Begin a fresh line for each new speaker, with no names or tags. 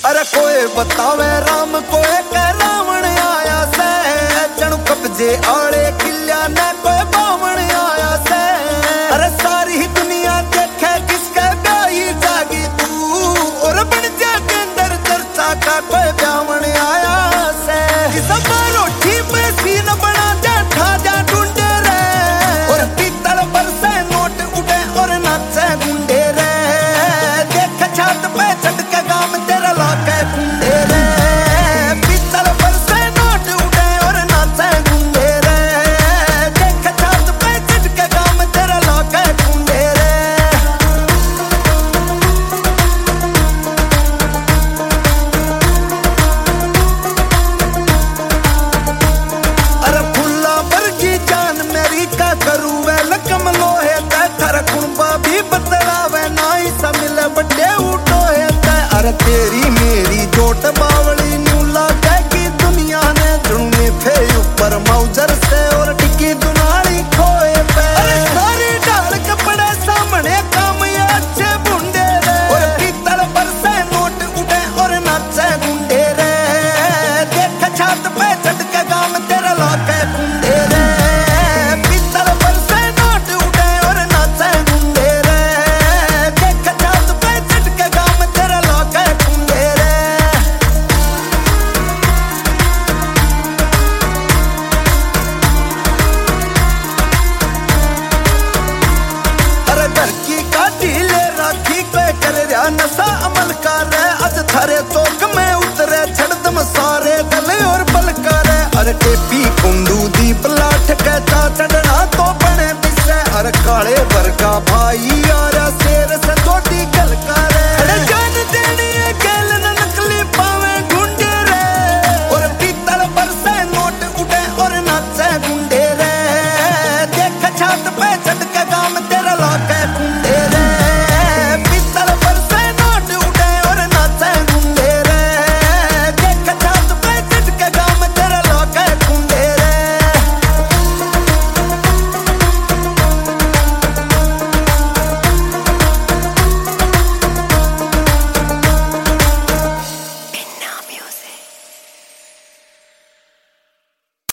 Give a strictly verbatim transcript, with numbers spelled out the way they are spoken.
अरे कोई बतावे राम कोई कह रावण आया से, चणु कब्जे आड़े किल्या ने कोई बावण आया से। अरे सारी दुनिया देखे किसके ब्याही जागी तू, और बन जा के अंदर चर्चा का कोई ब्यावण आया से। सब रोटी पे सीन बना जा खा जा ढूंढे रे, और पीतल पर से नोट उठे और नाचे गुंडे रे। देख छत पे चढ़ के गाम तेरा लाके गुंडे रे, पीतल पर से नोट उठे और नाचे गुंडे रे। देख छत पे चढ़ के गाम तेरा लाके गुंडे रे। अरे फुल्ला वर्गी जान मेरी का करू वे लकम लोहे ते, थारा कुणबा भी बतलावे ना ही मिले बड़े उठो है ते। अरे तेरी मेरी जोट बावली न्यू लागेगी दुनिया ने, जुड़ने थे ऊपर मौजर से और टिकी दुनाली खोए पे। अरे सारी डाल कपड़े सामने काम ये अच्छे बुंडे रे, और पीतल पर से नोट उठे और नाचे गुंडे रे। देख छत पे चढ़ के गाम तेरा लाके गुंडे रे, पीतल पर से नोट उठे और नाचे गुंडे रे। देख छत पे चढ़ के गाम तेरा लाके गुंडे रे। अरे घर की काटी ले राखी कोई कर रहा नशा अमल कर रे, अज थारे चौक में उतरे छड़ दम सारे गले और बल कर। अरे टेपी कुंडू दीप लाठ के चा चढ़ना तो बने दिसे, अरे काले वर्गा भाई